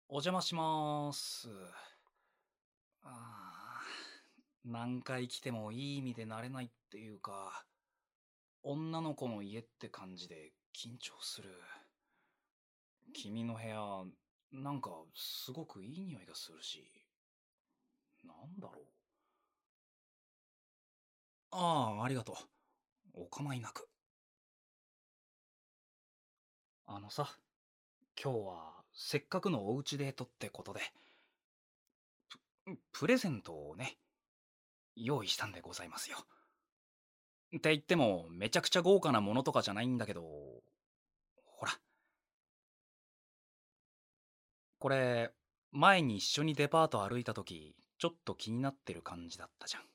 お邪魔しまーす。あ何回来てもいい意味で慣れないっていうか、女の子の家って感じで緊張する。君の部屋、なんかすごくいい匂いがするし、なんだろう。ああ、ありがとう。お構いなく。あのさ、今日はせっかくのおうちデートってことで、プレゼントをね、用意したんでございますよ。って言っても、めちゃくちゃ豪華なものとかじゃないんだけど、ほら、これ、前に一緒にデパート歩いた時、ちょっと気になってる感じだったじゃん。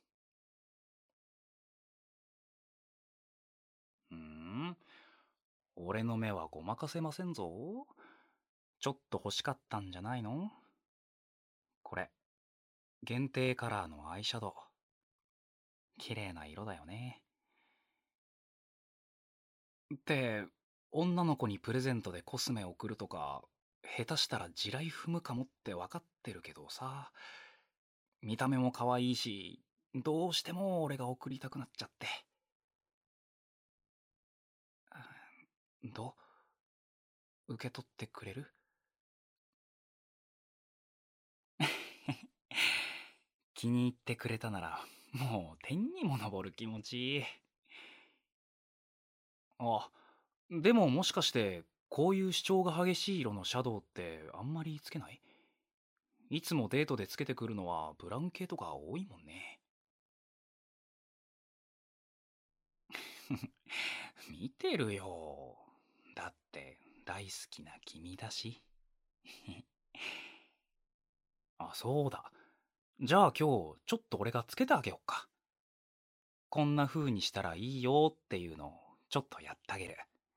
俺の目はごまかせませんぞ。ちょっと欲しかったんじゃないの？これ、限定カラーのアイシャドウ。綺麗な色だよね。って、女の子にプレゼントでコスメ送るとか、下手したら地雷踏むかもって分かってるけどさ、見た目も可愛いし、どうしても俺が送りたくなっちゃって。どう受け取ってくれる？気に入ってくれたなら、もう天にも昇る気持ち。あ、でももしかして、こういう主張が激しい色のシャドウってあんまりつけない？いつもデートでつけてくるのはブラウン系とか多いもんね。見てるよ。だって大好きな君だし。あ、そうだ。じゃあ今日ちょっと俺がつけてあげよっか。こんな風にしたらいいよっていうのをちょっとやってあげる。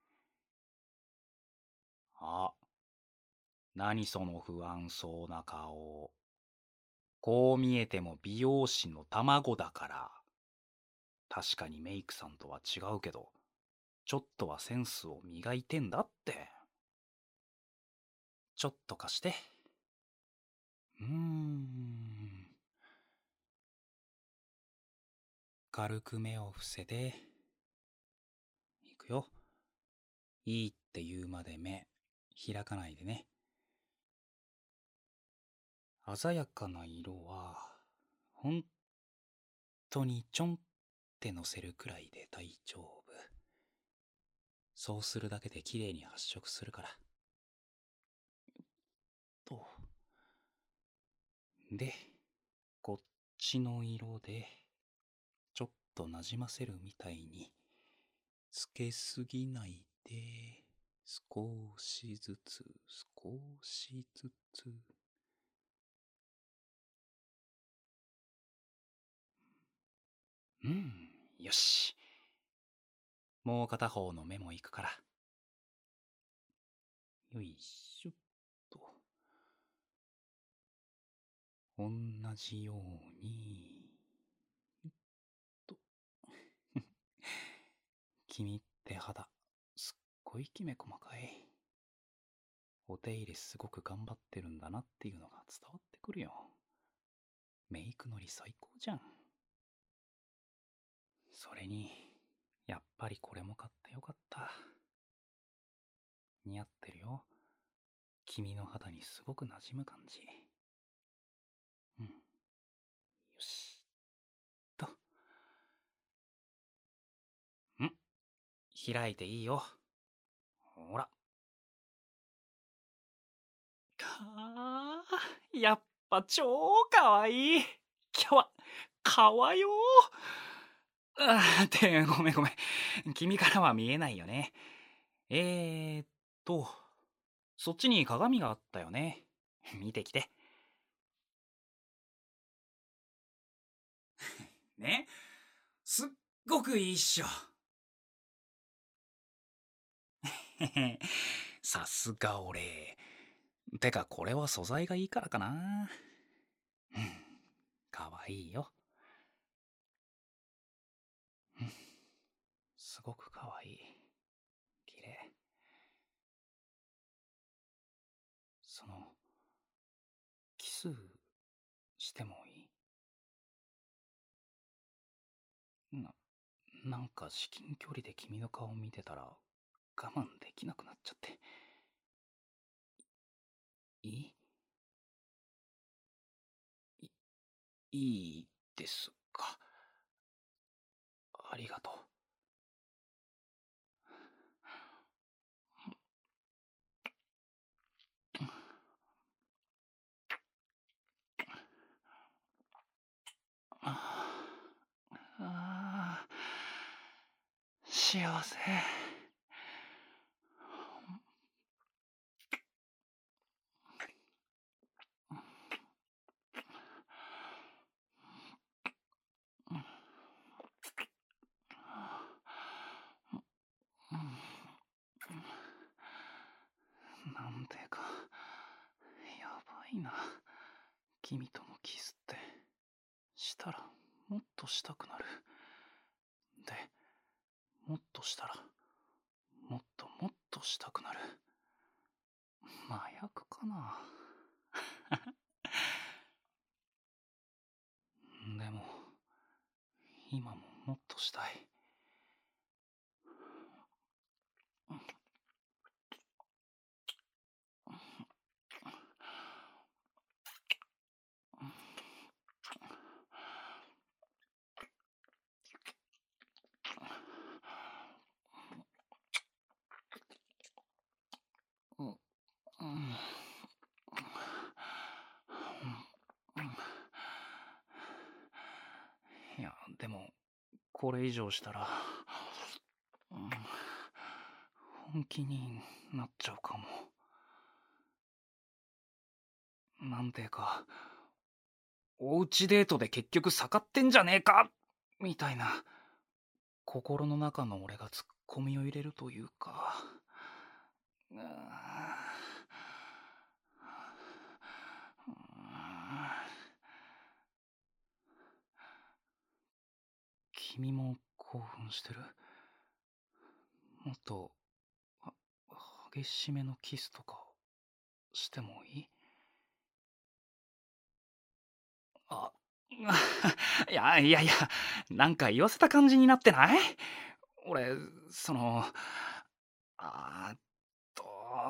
あ、何その不安そうな顔。こう見えても美容師の卵だから。確かにメイクさんとは違うけど、ちょっとはセンスを磨いてんだって。ちょっと貸して。うーん。軽く目を伏せて。いくよ。いいって言うまで目、開かないでね。鮮やかな色は、本当にちょんってのせるくらいで大丈夫。そうするだけで綺麗に発色するから。と。で、こっちの色で、ちょっとなじませるみたいに、つけすぎないで、少しずつ、少しずつ。うん、よし。もう片方の目もいくから。よいしょっと。同じように。と。君って肌、すっごいきめ細かい。お手入れすごく頑張ってるんだなっていうのが伝わってくるよ。メイクのり最高じゃん。それに、やっぱりこれも買ってよかった。似合ってるよ。君の肌にすごく馴染む感じ。うん。よし。と。開いていいよ。ほら。やっぱ超かわいい。今日は、かわよごめんごめん。君からは見えないよね。ーっと、そっちに鏡があったよね。見てきて。ね、すっごくいいっしょ。さすが俺。てかこれは素材がいいからかな。うん、かわいいよ。すごくかわいい。綺麗。その、 スしてもいい？なんか至近距離で君の顔見てたら我慢できなくなっちゃって。いいいいいですか？ありがとう。ああ、幸せ。なんてか、やばいな。君とのキスって。したら、もっとしたくなる。で、もっとしたら、もっともっとしたくなる。麻薬かな。でも、今ももっとしたい。うん、うん、いや、でも、これ以上したら、うん、本気になっちゃうかも。なんてか、おうちデートで結局盛ってんじゃねえかみたいな、心の中の俺がツッコミを入れるというか。君も興奮してる？もっと、激しめのキスとかしてもいい？あ、いやいやいや、なんか言わせた感じになってない？俺、その、あーっと、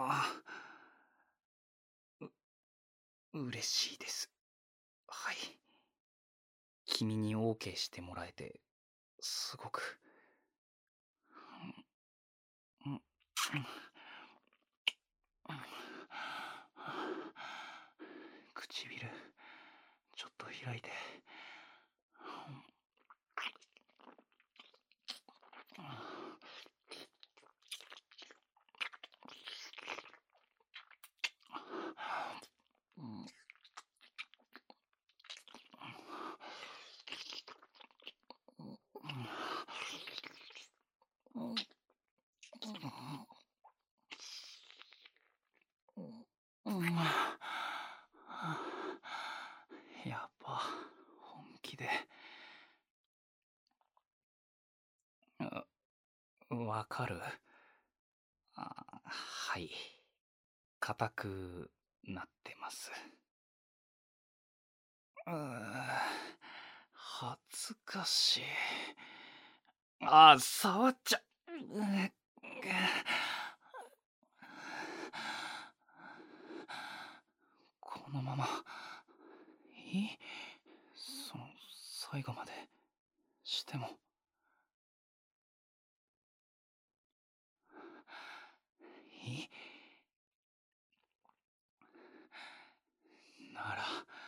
嬉しいです。はい。君に OK してもらえて、すごく。うん、うん、唇、ちょっと開いて。やっぱ本気で。わかる？はい。硬くなってます。恥ずかしい。触っちゃ。このまま、いい？その、最後まで、しても。いい？なら、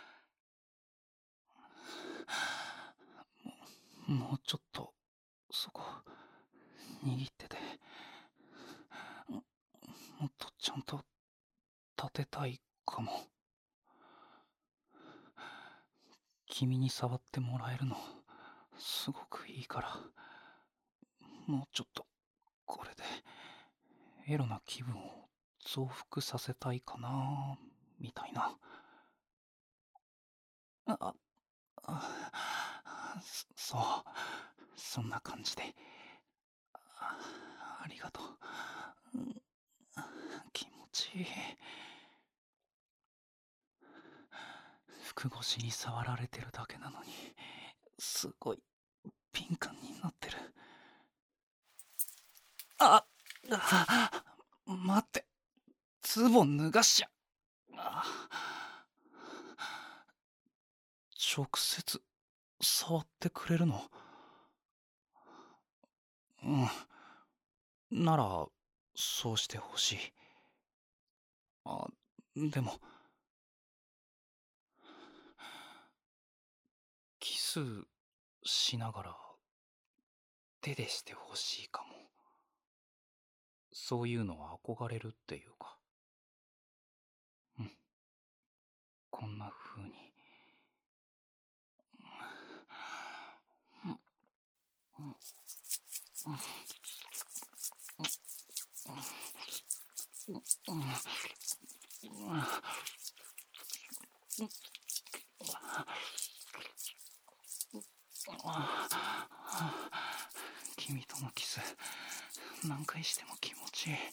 もうちょっと、そこ、握ってて。もっとちゃんと、立てたいかも。君に触ってもらえるの、すごくいいから、もうちょっと、これで、エロな気分を増幅させたいかな、みたいな。あ、そう、そんな感じで。ありがとう。気持ちいい。 服越しに触られてるだけなのに、すごい敏感になってる。あ、待って、ズボン脱がしちゃ。直接触ってくれるの？うん。なら、そうしてほしい。でも、キスしながら手でしてほしいかも。そういうの憧れるっていうか。うん。こんな風に。君とのキス、何回しても気持ちいい。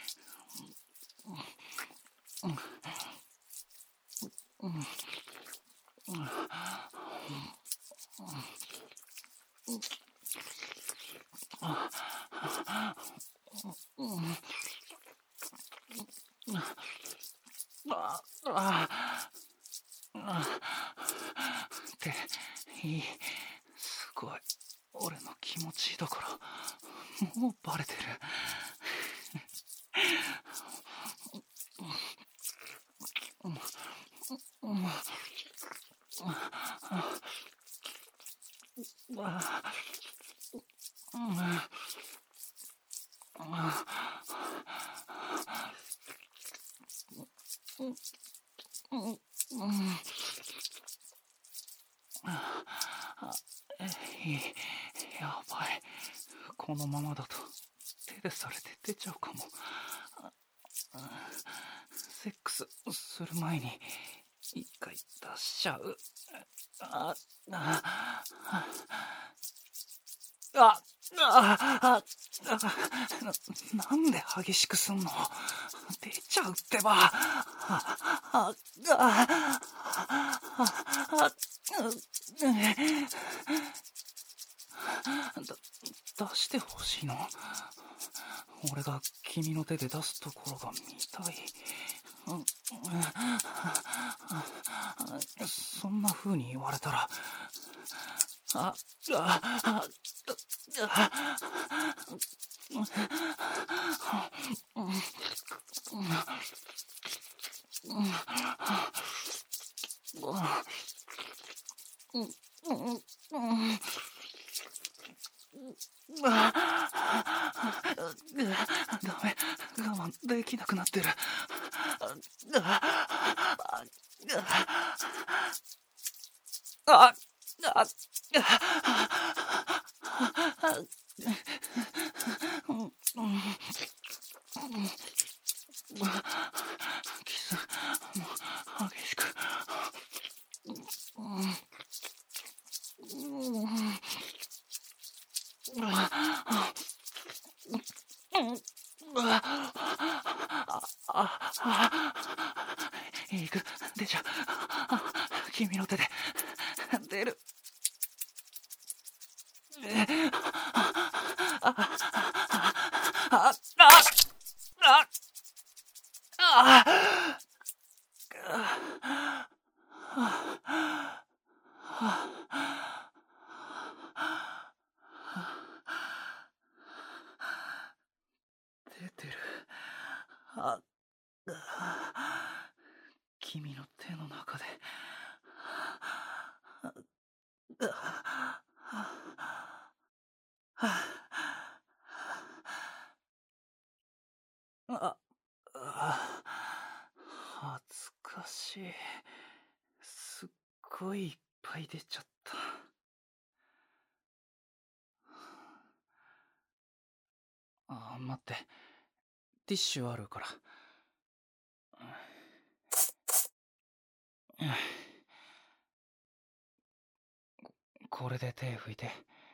っていい。すごい。俺の気持ちいいところ、もうバレてる。やばい。このままだと手でされて出ちゃうかも。セックスする前に一回出しちゃう。なんで激しくすんの？出ちゃうってば。出してほしいの？俺が君の手で出すところが見たい。そんな風に言われたら、ダメ、我慢できなくなってる。キスも激しく。いく、出ちゃう。君の手で出る。出てる。君の手の中で。恥ずかしい。すっごいいっぱい出ちゃった。待って。ティッシュあるから。これで手拭いて。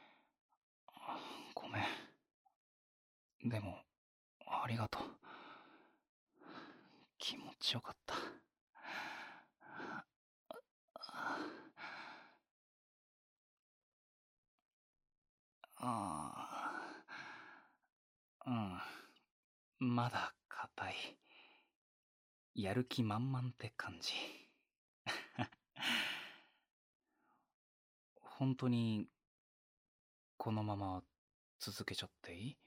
ごめん。でも、ありがとう。気持ちよかった。 ああ、うん。まだ硬い。やる気満々って感じ。本当にこのまま続けちゃっていい？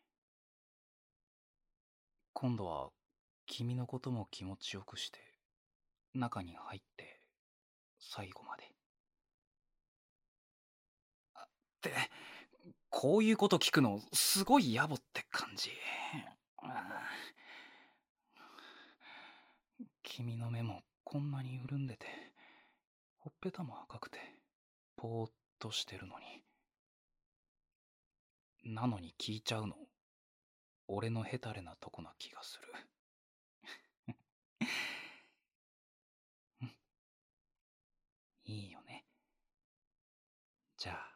今度は君のことも気持ちよくして中に入って最後まで。ってこういうこと聞くのすごい野暮って感じ。君の目もこんなに潤んでて、ほっぺたも赤くてぽーっとしてるのに。なのに聞いちゃうの俺のヘタレなとこな気がする。いいよね。じゃあ